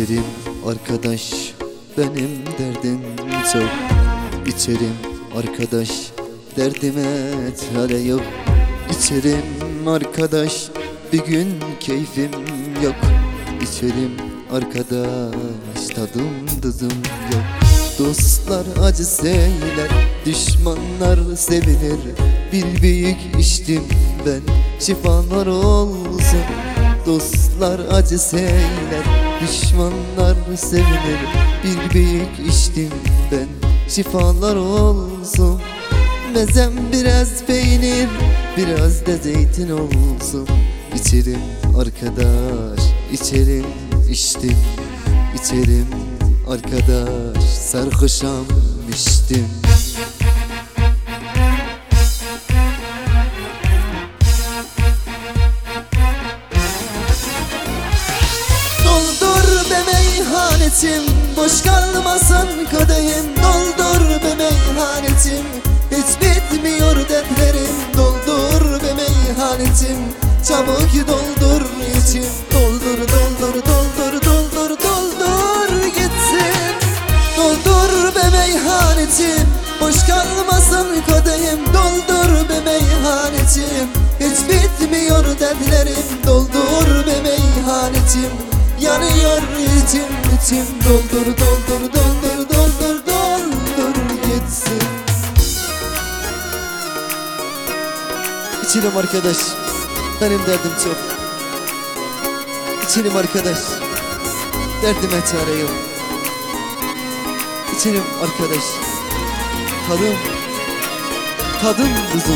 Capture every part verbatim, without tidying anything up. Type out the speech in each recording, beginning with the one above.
İçerim arkadaş, benim derdim çok. İçerim arkadaş, derdime çare yok. İçerim arkadaş, bir gün keyfim yok. İçerim arkadaş, tadım tuzum yok. Dostlar acı söyler, düşmanlar sevilir. Bir büyük içtim ben, şifalar olsun. Dostlar acı söyler, düşmanlar sevilir. Bir büyük içtim ben, şifalar olsun. Mezem biraz peynir, biraz da zeytin olsun. İçerim arkadaş, içerim içtim. İçerim arkadaş, sarhoşam içtim. Doldur be meyhanetim, boş kalmasın kadehim. Doldur be meyhanetim, hiç bitmiyor dertlerim. Doldur be meyhanetim, çabuk doldur içim. Doldur doldur doldur doldur doldur gitsin. Doldur be meyhanetim, boş kalmasın kadehim. Doldur be meyhanetim, hiç bitmiyor dertlerim. Doldur be meyhanetim, yanıyor içim içim. Doldur doldur doldur doldur doldur gitsin. İçerim arkadaş, benim derdim çok. İçerim arkadaş, derdime çare yok. İçerim arkadaş, tadım, tadım buzum.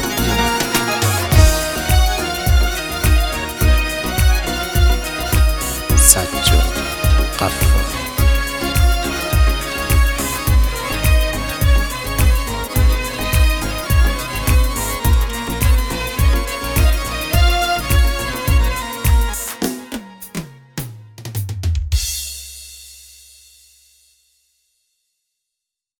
Saccok, Kafa